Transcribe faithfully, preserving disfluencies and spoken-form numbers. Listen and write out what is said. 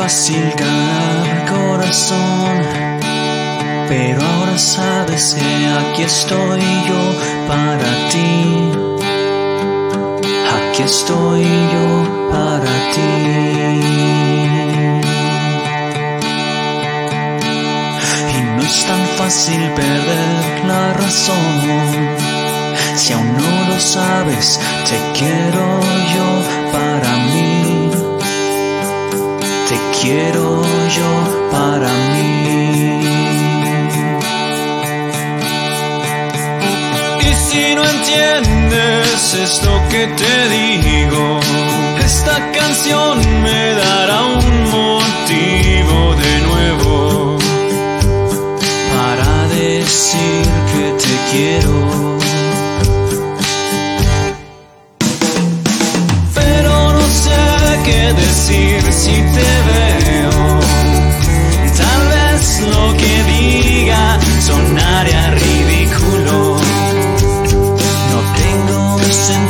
fácil ganar corazón, pero ahora sabes que aquí estoy yo para ti. Aquí estoy yo para ti. Y no es tan fácil perder la razón. Si aún no lo sabes, te quiero yo para mí. Te quiero yo para mí. Y si no entiendes esto que te digo, esta canción me dará un motivo de nuevo para decir que te quiero. Pero no sé qué decir si te veo. Tal vez lo que diga sonaría ridículo. No tengo sentido